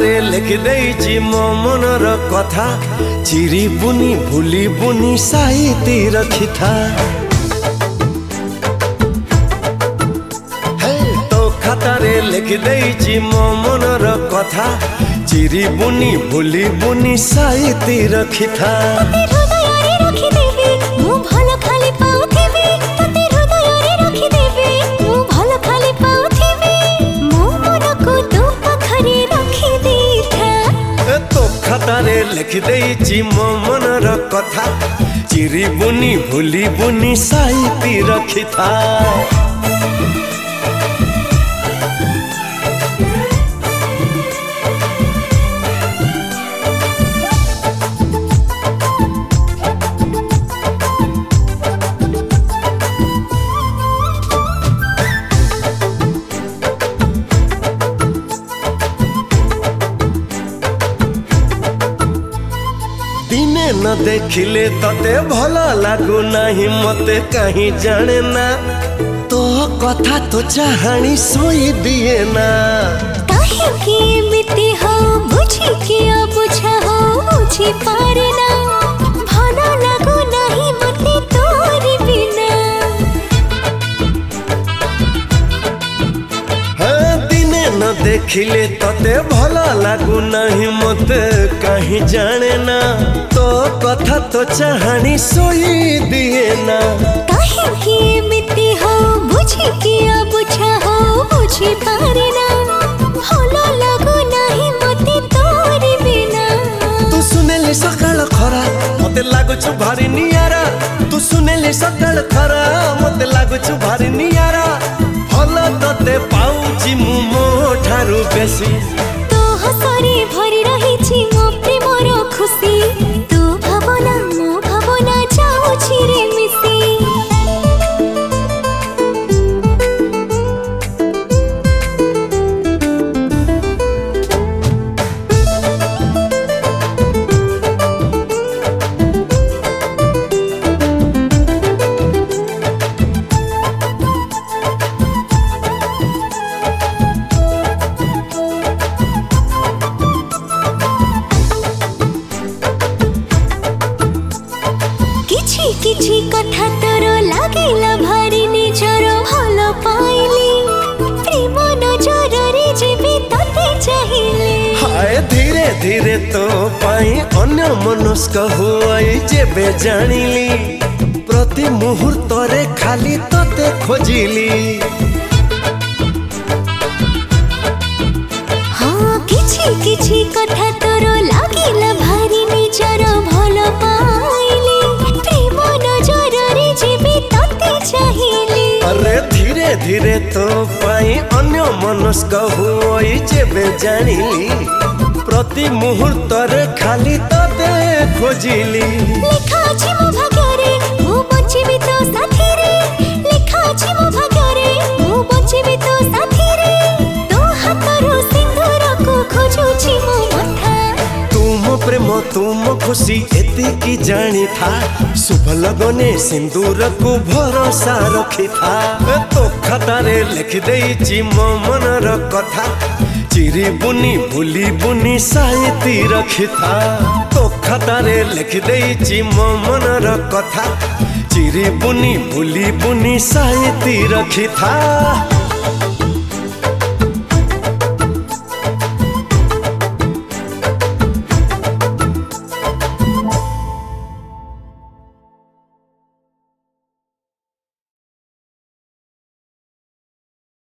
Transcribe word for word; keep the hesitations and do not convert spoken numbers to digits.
खातारे लिखि देइछि मो मनर कथा चिरी बुनी भूली बुनी साइती रखिथा तो खातारे लिखि देइछि मो मनर कथा चिरी बुनी भूली बुनी साइती रखिथा खातारे लिखि देइछि मो मनर कथा चिरी बुनी भूली बुनी साइती रखिथा दिने न देखिले तते भला लागू नाही मते कहीं जाने ना तो कथा तो चाहानी सोई दिए ना काहे की मिति हो बुझी किया बुझा हो बुझी पारे ना भला लागू नाही मते तोरी बिना हाँ दिने न देखिले तते भला लागू नाही मते कहीं जाने ना तो कथा तो चाहानी सोई दिए ना काहे की मिति हो बुझी किया बुझा हो बुझी पारे ना भला लागू नाही मते तोरी बिना तू सुनेले सकाळ खरा मते लागुछु भारी नियारा तू सुनेले सकाळ खरा मते लागुछु भारी नियारा भला तते पाउछि मु मो ठारू बेसी तो हसरे भरी रहिछि मो प्रेमर खुशी तू भावना मो भावना जाउछि रे मिसी किछि कथा तोर लागिला भारी निजर भल पाइली प्रेम नजर रे जेबे तते चाहिले हाय धीरे धीरे तो पाई अन्य मनस्क हुआई जेबे जानिली प्रति मुहूर्त रे खाली तते खोजिली हाँ किछि किछि कथा तोर लागिला भारी निजर भल पाइली प्रेम नजर रे जेबे तते चाहिले अरे धीरे धीरे तो पाई अन्य मनस्क हुआई जेबे जानिली प्रति मुहूर्त रे खाली तते खोजिली लिखा अछि मो भाग्य रे मु बचिबी तो साथी रे लिखा अछि मो भाग्य रे मु बचिबी तो साथी रे तो हातरो सिंदूर को खोजुछि मो मथा तुम प्रेम तुम खुशी एति की जानी था शुभ लगने सिंदूर को भरोसा रखी था तो खातारे लिखि देइछि मो मनर कथा चिरी बुनी भूली बुनी साइती रखी था तो खातारे लिखि देइछि मो मनर कथा चिरी बुनी भूली बुनी साइती रखी था।